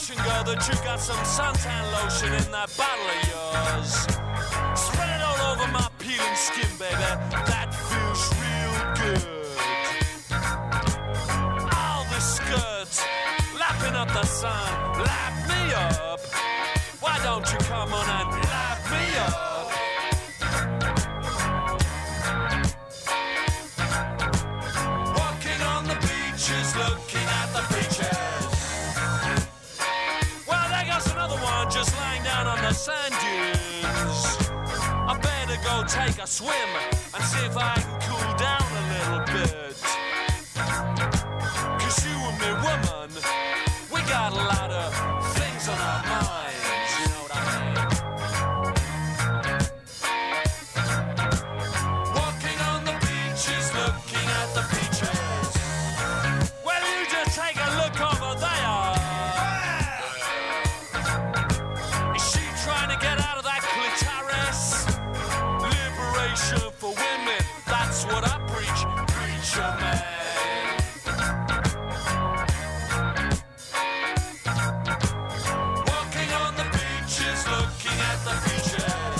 impression, girl, that you got some suntan lotion in that bottle of yours. Spread it all over my peeling skin, baby. That feels real good. All the skirts, lapping up the sun, lap me up. Why don't you come on and lap me up? Walking on the beaches, looking at the beaches. Well, there goes another one just lying down on the sand dunes. I better go take a swim and see if I can cool down a little bit. 'Cause you and me, woman, we got a lot of things on our minds, you know what I mean? Walking on the beaches, looking at the beaches. Well, you just take a look over there. Is she trying to get out of that clitoris? Liberation for women, that's what I preach, preacher man. Walking on the beaches, looking at the beaches.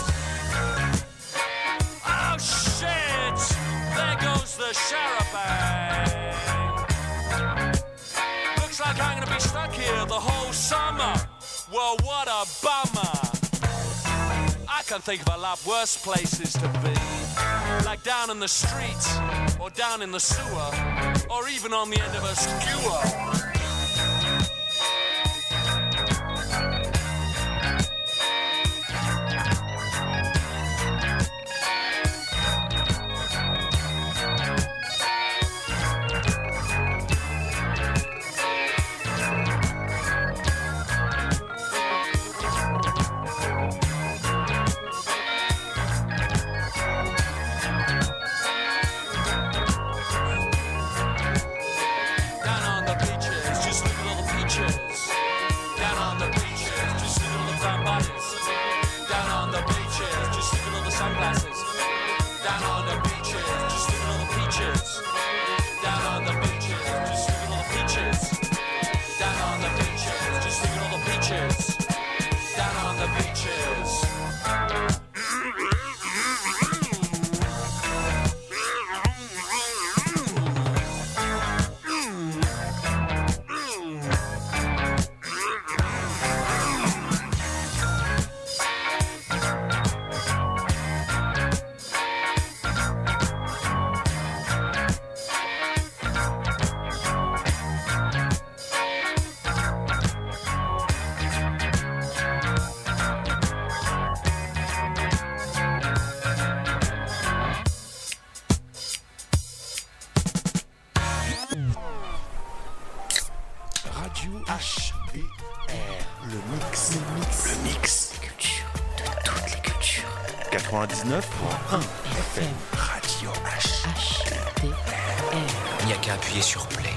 Oh shit! There goes the charabanc. Looks like I'm gonna be stuck here the whole summer. Well, what a bummer. I can think of a lot worse places to be. Like down in the street, or down in the sewer, or even on the end of a skewer. Down on the beaches, just look at all the peaches. Down on the beaches, just look at all the brown bodies. Down on the beaches, just look at all the sunglasses. Down on the beaches, just look at all the peaches. Down on the beaches, just look at all the peaches. Down on the beaches, just look at all the peaches. Down on the beaches. Radio HPR. Le mix. Le mix. Culture, de toutes les cultures. 99.1 FM. Radio HPR. Il n'y a qu'à appuyer sur play.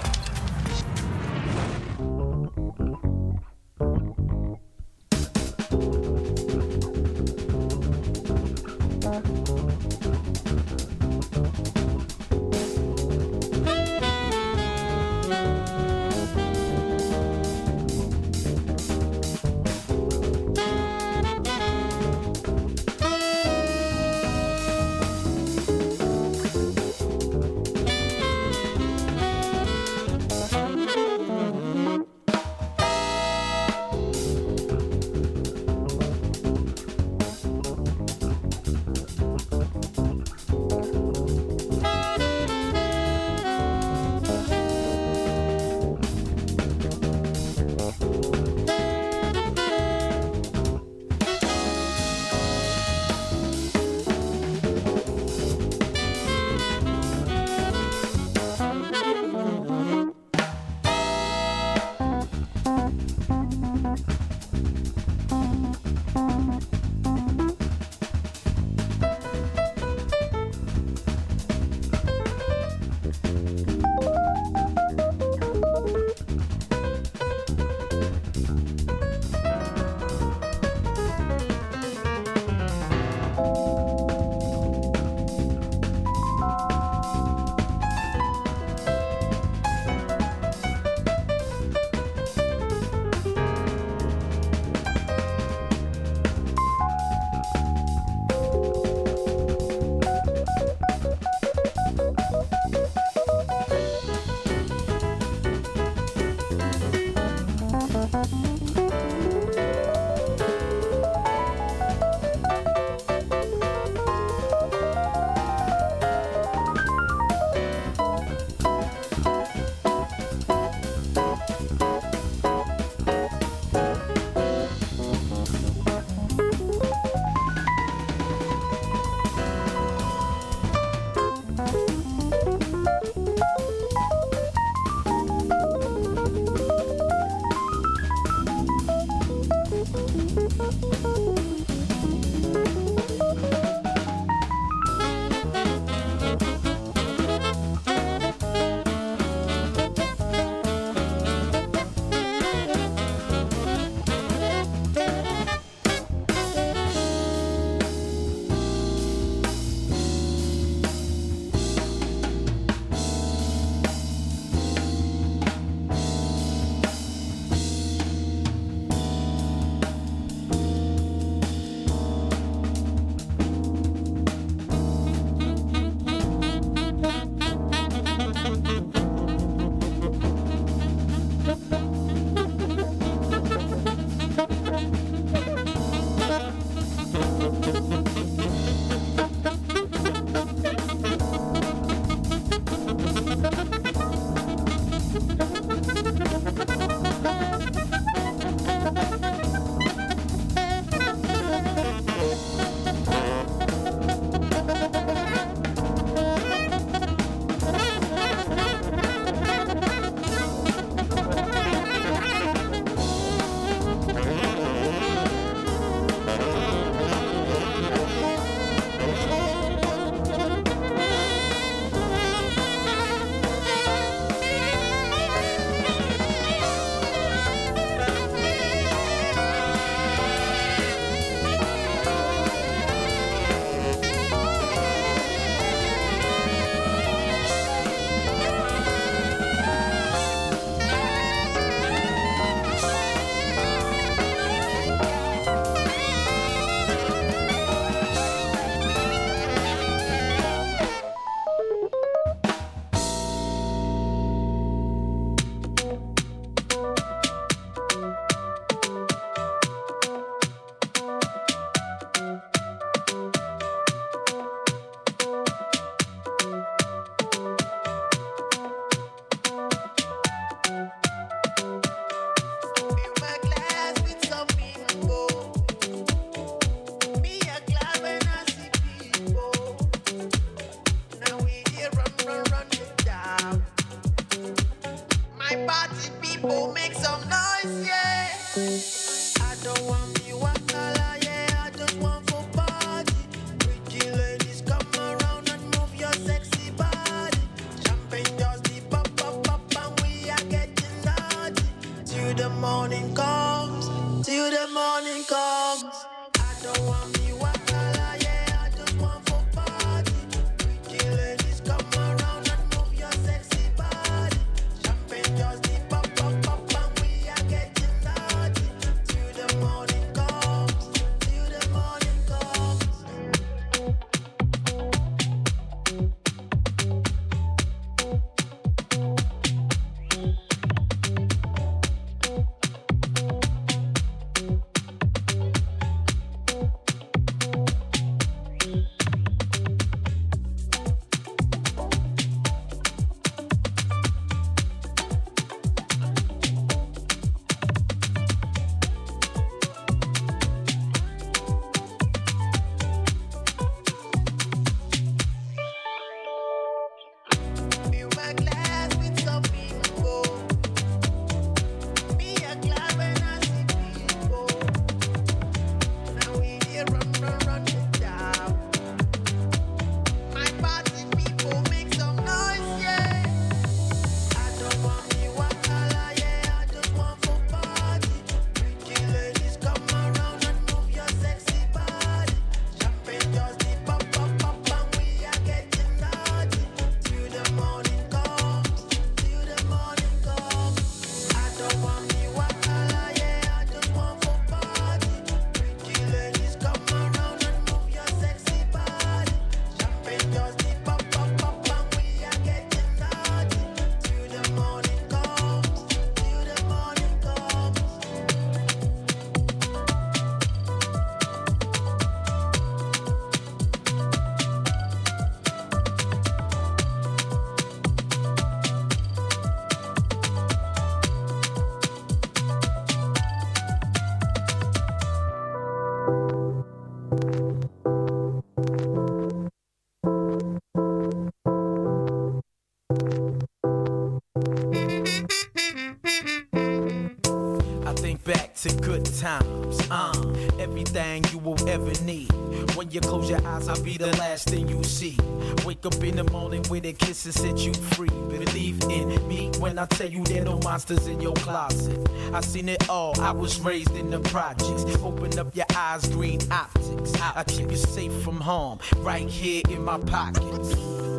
Good times, everything you will ever need. When you close your eyes, I'll be the last thing you see. Wake up in the morning with a kiss and set you free. Believe in me when I tell you there are no monsters in your closet. I seen it all, I was raised in the projects. Open up your eyes, green optics. I keep you safe from harm, right here in my pockets.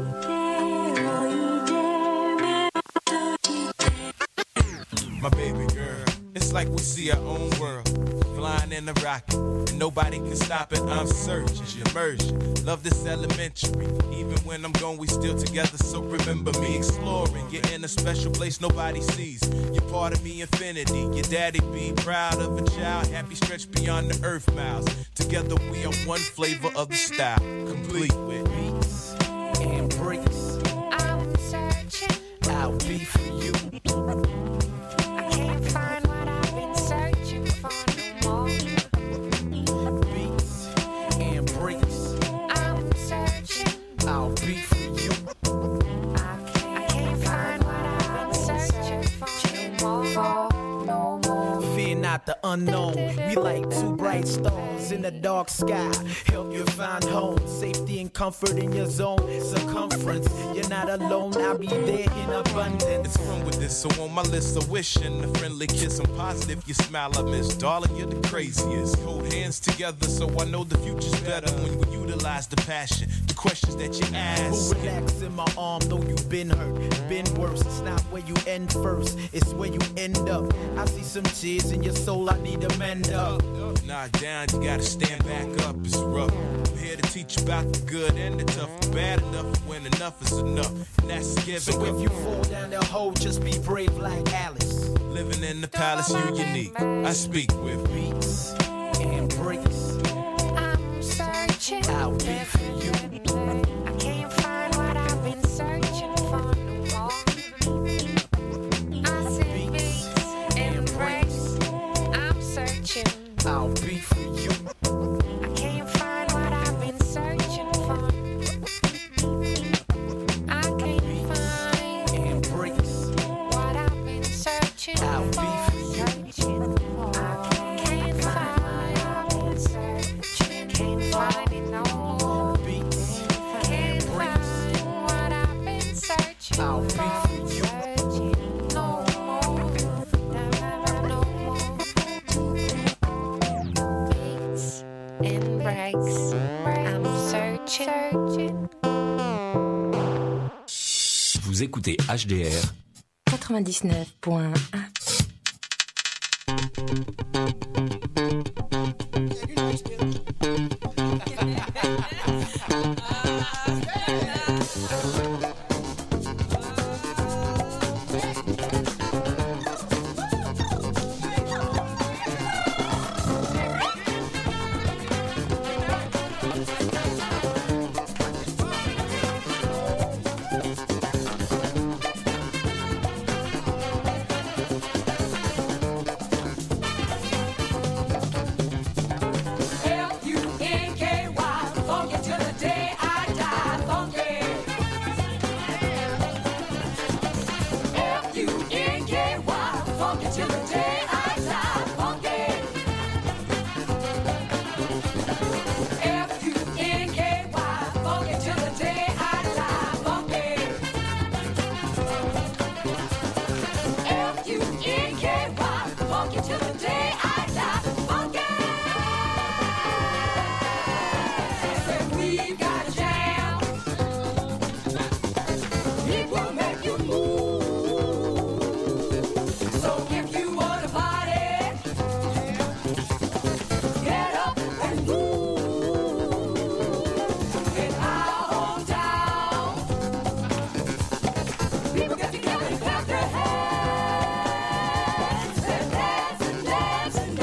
My baby girl, it's like we see our own world, flying in a rocket, and nobody can stop it. I'm searching, immersion, love this elementary. Even when I'm gone, we still together, so remember me. Exploring, you're in a special place nobody sees. You're part of me, infinity. Your daddy be proud of a child, happy stretched beyond the earth miles. Together we are one flavor of the style, complete with beats and breaks. I'm searching, I'll be for you. The unknown, we like two bright stars in the dark sky. Help you find home, safety and comfort in your zone. Circumference, you're not alone, I'll be there in abundance. It's fun with this, so on my list of wishing a friendly kiss. I'm positive you smile, I miss. Darling, you're the craziest. Hold hands together, so I know the future's better when we utilize the passion, the questions that you ask. Who relax in my arm, though you've been hurt, been worse. It's not where you end first, it's where you end up. I see some tears in your soul, I need to mend up. Knock down, you gotta stand back up, it's rough. I'm here to teach you about the good and the tough, the bad enough when enough is enough, and that's giving. So if you fall down the hole, just be brave like Alice. Living in the palace, you unique. I speak with beats and breaks. I'm searching, I'll be for you. I can't find what I've been searching for no more. I see beats and breaks. I'm searching, I'll be for you. I can't find what I've been searching for. I can't find and breaks. what I've been searching I'll for. be for you. I can't find what I've been searching. Can't find it no more. Beats Can't find what I've been searching I'll be for. for you. Searching no more. No more. Beats and breaks. I'm searching. Vous écoutez HDR 99.1. People get together and clap their hands and dance and dance and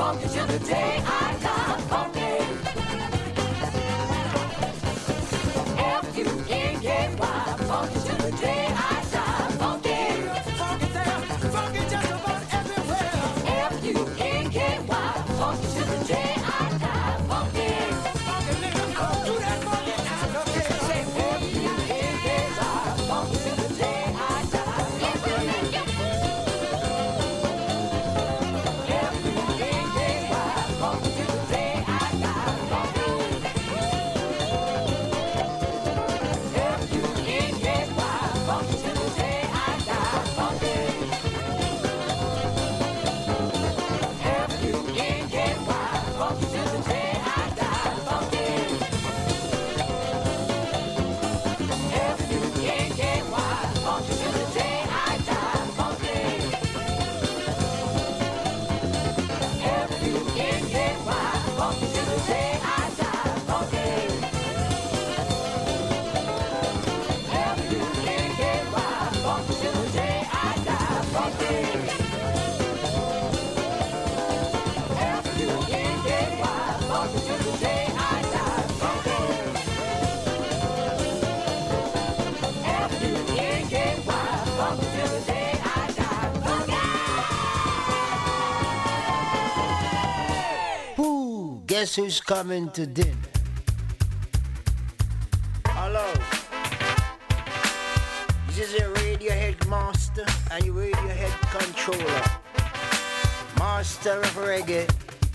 funky till the day I die. Funky. F-U-N-K-Y. Funky till the day I die. Funky. Funky there, funky just about everywhere. F-U-N-K-Y. Funky till the day I die. Funky. Funky nigga, do that funky now. Okay. Say F-U-N-K-Y. Funky till the day I die. F-U-N-K-Y. Funky till the day I die. Funky. Guess who's coming to dinner? Hello. This is your Radiohead master and your Radiohead controller. Master of reggae.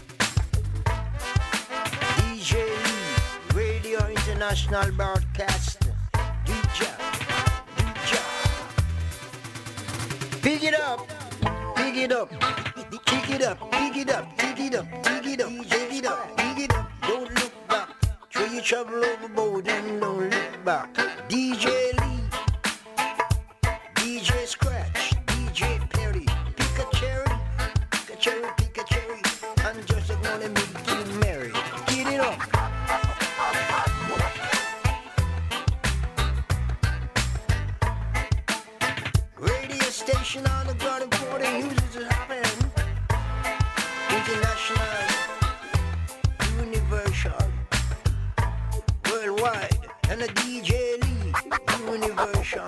DJ Lee, Radio International Broadcaster. DJ. Pick it up. Pick it up. Kick it up. Pick it up. Pick it up. Pick it up. Pick it up. Pick it up. Don't look back. Throw your trouble overboard and don't look back. DJ Lee. DJ Scratch. DJ Perry. Pick a cherry. Pick a cherry. Pick a cherry. And just gonna make you merry. Get it up. Radio station on the ground and for the users is happening. International, universal, worldwide, and a DJ Lee, universal.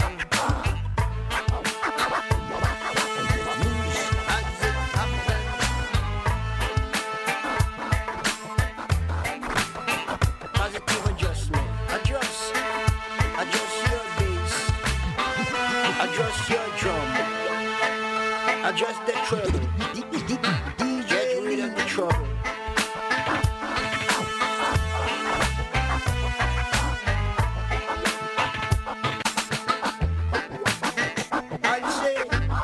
News as it happens. Positive adjustment. Adjust your bass. Adjust your drum. Adjust the treble. DJ rid of the trouble. I'd say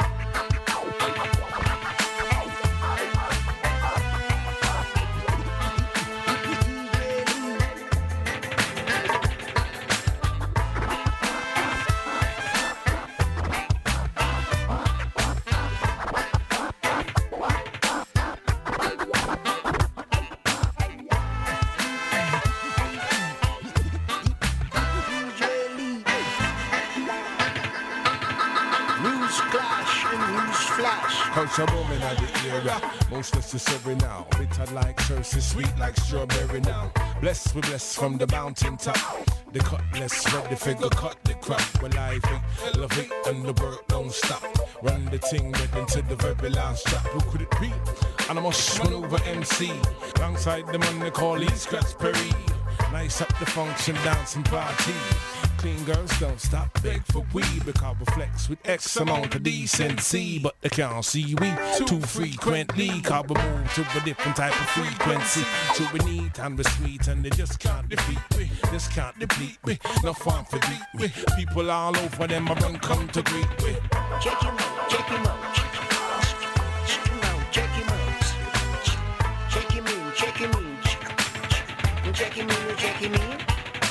Culture booming at the era, most necessary now. Bitter like Cersei, sweet like strawberry now. Blessed, we blessed from the mountain top. The cutlass ready figure cut the crop. When life elevate and the work don't stop. Run the thing right into the very last drop. Who could it be? And I must run over MC. Alongside the man they call Lee Scratch Perry. Nice up the function, dancing party. Clean girls don't stop, beg for weed. Because we flex with X amount of decency. But they can't see we too frequently. Cause we move to a different type of frequency. So we need and we sweet and they just can't defeat me. Just can't deplete me, no fun for beat me. People all over them I run come to greet me. check him out, check him out. Check him out, check him out. Check him in, check him in. Check him in, check him in.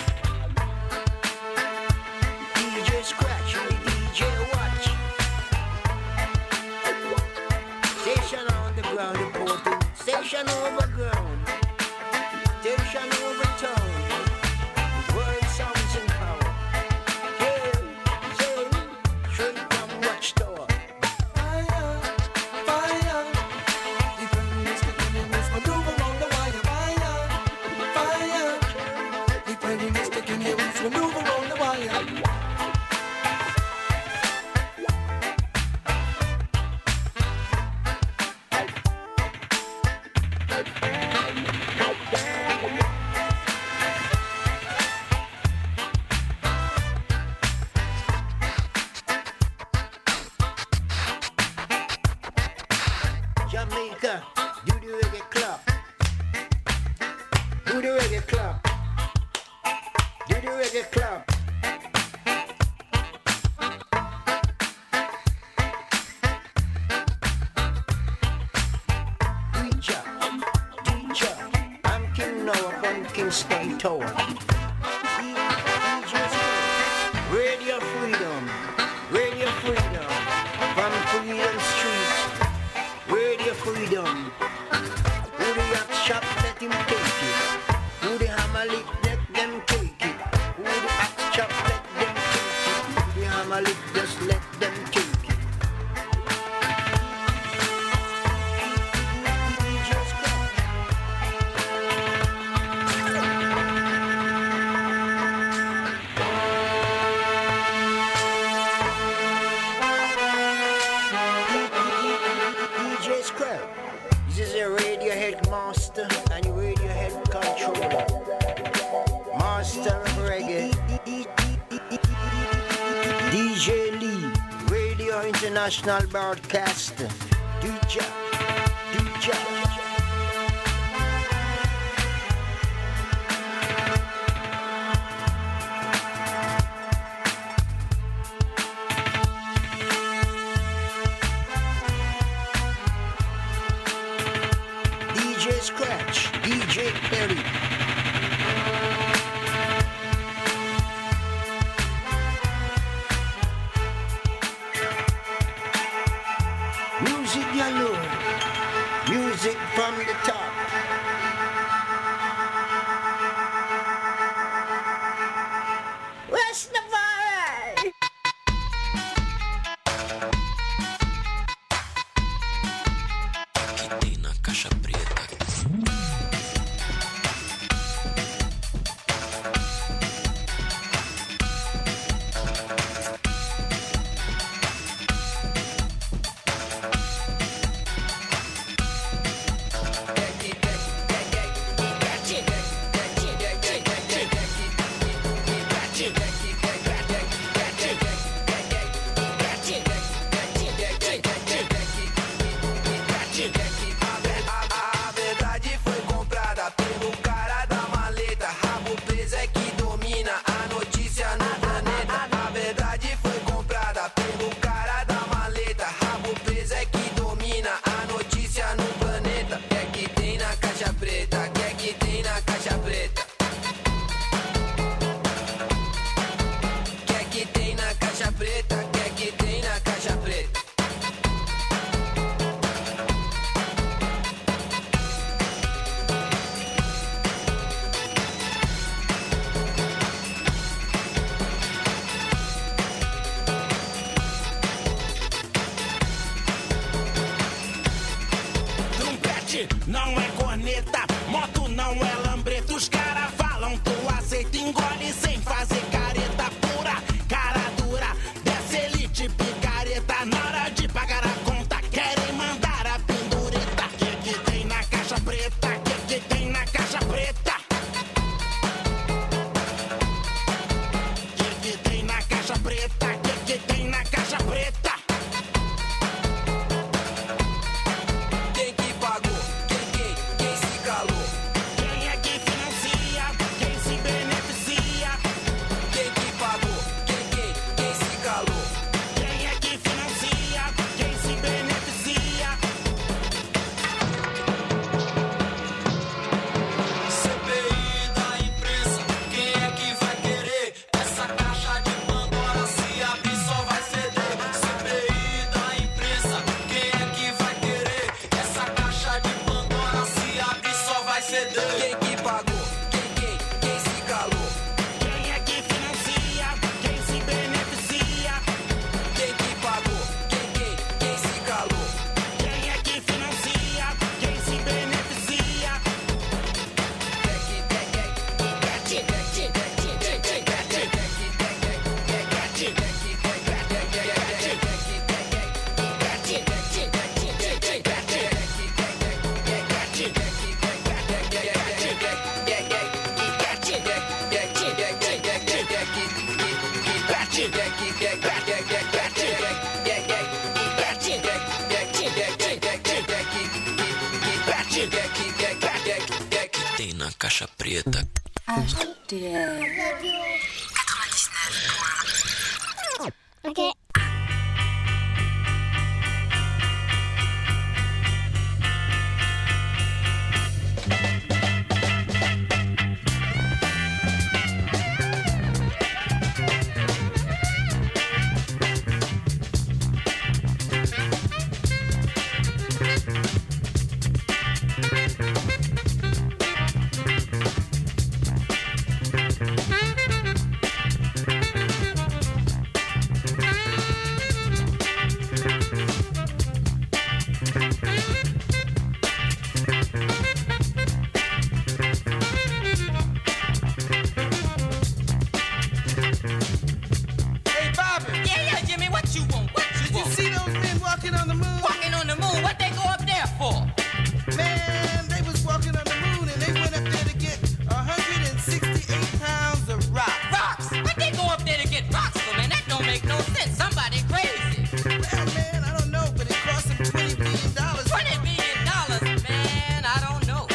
DJ Scratch, DJ Watch. Station on the ground reporting. Station overground. Station over town. World sounds in power. Hail, sail, straight from Watchtower. Fire, fire. The Prime Minister giving us Jamaica, do the reggae club. Do the reggae club. Do the reggae club. Teacher, I'm King Noah from Kingston Tower. Radio Freedom, Radio Freedom, from Freedom Street. Radio Freedom. Who the yak shop, let him take it. Who the hammer lick, let them take it. Who the axe chop, let them take it. Who the hammer lick, just let them take it. Just go. DJ Scrap. This is a Radiohead master and a Radiohead controller. Master of reggae. DJ Lee, Radio International Broadcaster. DJ. DJ Scratch, DJ Perry. Music galore, music from the top. Rastafari! Que tem na caixa preta. A verdade foi comprada pelo cara da maleta. Rabo preso é que domina a notícia no planeta. A verdade foi comprada pelo cara da maleta. Rabo preso é que domina a notícia no planeta. Que é que tem na caixa preta? Que é que tem na caixa preta? Que é que tem na caixa preta? Que é que tem na caixa preta? Trompete não é corneta, moto não é lambreta. Os caras falam, tu aceita, engole sem fazer careta pura. Cara dura, dessa elite picareta. Na hora de pagar a conta, querem mandar a pendureta. Que tem na caixa preta? Que tem na caixa preta? Que tem na caixa preta? Que tem na caixa preta? Quem que pagou? Quem se calou? Quem é que financia? Quem se beneficia? Quem que pagou? Quem se calou? Quem é que financia? Quem se beneficia? CPI da imprensa, quem é que vai querer? Essa caixa de Pandora se abrir só vai ceder. CPI da imprensa, quem é que vai querer? Essa caixa de Pandora se abrir só vai ceder. Quem que pagou? Quem se calou? Quem é que financia? Quem se beneficia? Quem que pagou? Quem se calou? Quem é que financia? Quem se beneficia? Que tem na caixa preta. Okay. Hey, Bobby. Yeah, Jimmy, what you want? What you Did you want? see those men walking on the moon? Walking on the moon, what they go up there for? Man, they was walking on the moon and they went up there to get 168 pounds of rock. Rocks! What they go up there to get rocks for, man? That don't make no sense. Somebody crazy. Well, man, I don't know, but it cost them $20 billion. $20 billion, man, I don't know.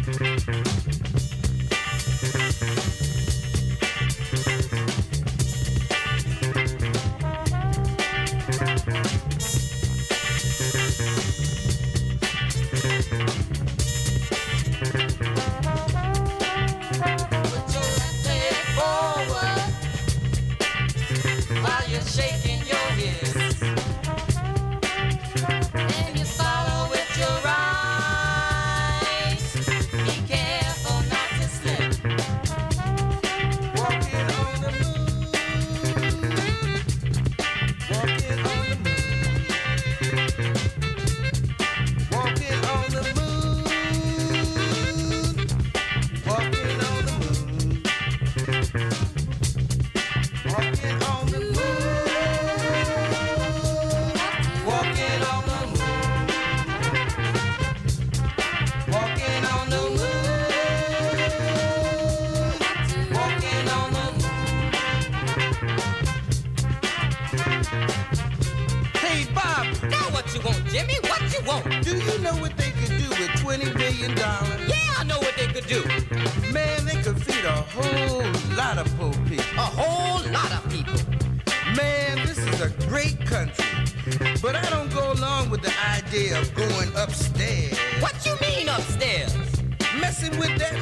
Put your left leg forward while you're shaking your hips. And you follow with your right. Be careful not to slip. Walking on the moon. Walking on the moon. Walking on the moon. Walking on the moon. Walking on the moon. Walking on the moon. Walking on the moon. Walking on the moon. Hey, Bob, Now what you want, Jimmy? What you want? do you know what they could do with $20 billion? Yeah, I know what they could do. Man, they could feed a whole lot of poor people. A whole lot of people. Man, this is a great country. But I don't go along with the idea of going upstairs. What you mean upstairs? Messing with that